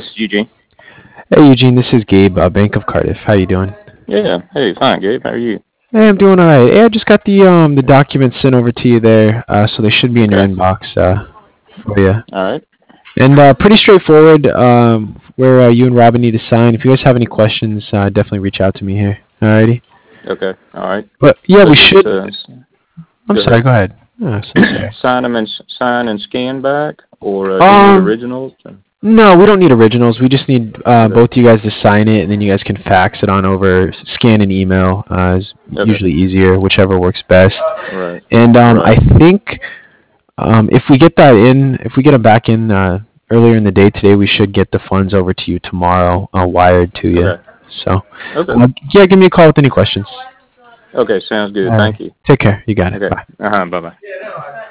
is Eugene. Hey Eugene, this is Gabe, Bank of Cardiff. How you doing? Yeah. Hey, fine, Gabe. How are you? Hey, I'm doing all right. Hey, I just got the documents sent over to you there, so they should be in your Okay. inbox for you. All right. And pretty straightforward. Where you and Robin need to sign. If you guys have any questions, definitely reach out to me here. Alrighty. Okay. All right. But yeah, So we just should. I'm go sorry. ahead. Go ahead. Oh, so sorry. Sign and scan back, or do you need Um, originals? no, we don't need originals. We just need Okay. both you guys to sign it, and then you guys can fax it on over, scan and email. Is Okay. usually easier, whichever works best. Right. And I Right. think if we get that in, if we get them back in earlier in the day today, we should get the funds over to you tomorrow, wired to you. Okay. So, Okay. yeah, give me a call with any questions. Okay. Sounds good. All right. Thank you. Take care. You got it. Okay. Bye. Bye bye.